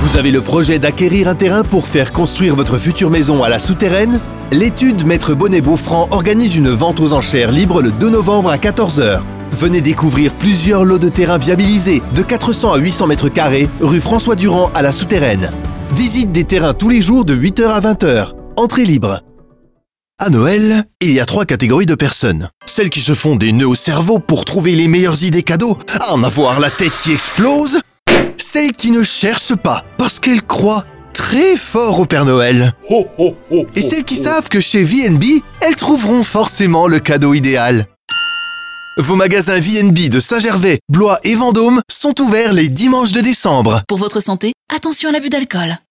Vous avez le projet d'acquérir un terrain pour faire construire votre future maison à la souterraine? L'étude Maître Bonnet-Beaufranc organise une vente aux enchères libre le 2 novembre à 14 h. Venez découvrir plusieurs lots de terrain viabilisés de 400 à 800 mètres carrés, rue François Durand à la souterraine. Visite des terrains tous les jours de 8 h à 20 h. Entrée libre. À Noël, il y a 3 catégories de personnes. Celles qui se font des nœuds au cerveau pour trouver les meilleures idées cadeaux, à en avoir la tête qui explose. Celles qui ne cherchent pas, parce qu'elles croient très fort au Père Noël. Et celles qui savent que chez V&B, elles trouveront forcément le cadeau idéal. Vos magasins V&B de Saint-Gervais, Blois et Vendôme sont ouverts les dimanches de décembre. Pour votre santé, attention à l'abus d'alcool.